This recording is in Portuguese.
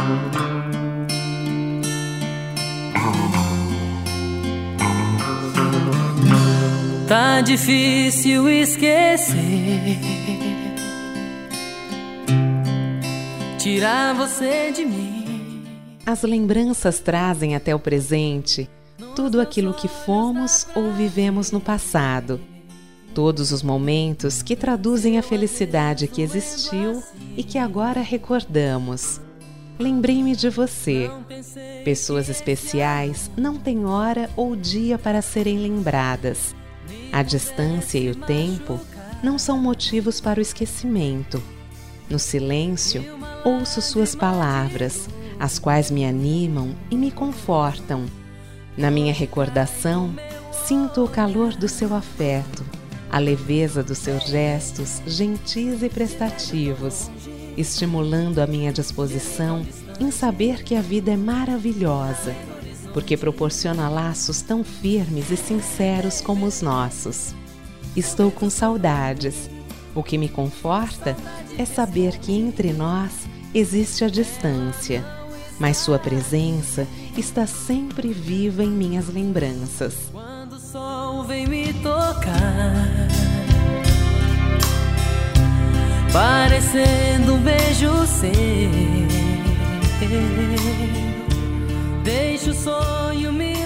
Tá difícil esquecer, tirar você de mim. As lembranças trazem até o presente tudo aquilo que fomos ou vivemos no passado. Todos os momentos que traduzem a felicidade que existiu e que agora recordamos. Lembrei-me de você. Pessoas especiais não têm hora ou dia para serem lembradas. A distância e o tempo não são motivos para o esquecimento. No silêncio, ouço suas palavras, as quais me animam e me confortam. Na minha recordação, sinto o calor do seu afeto, a leveza dos seus gestos gentis e prestativos, estimulando a minha disposição em saber que a vida é maravilhosa, porque proporciona laços tão firmes e sinceros como os nossos. Estou com saudades. O que me conforta é saber que entre nós existe a distância, mas sua presença está sempre viva em minhas lembranças. Quando o sol vem me tocar, parecendo um beijo seu, deixa o sonho me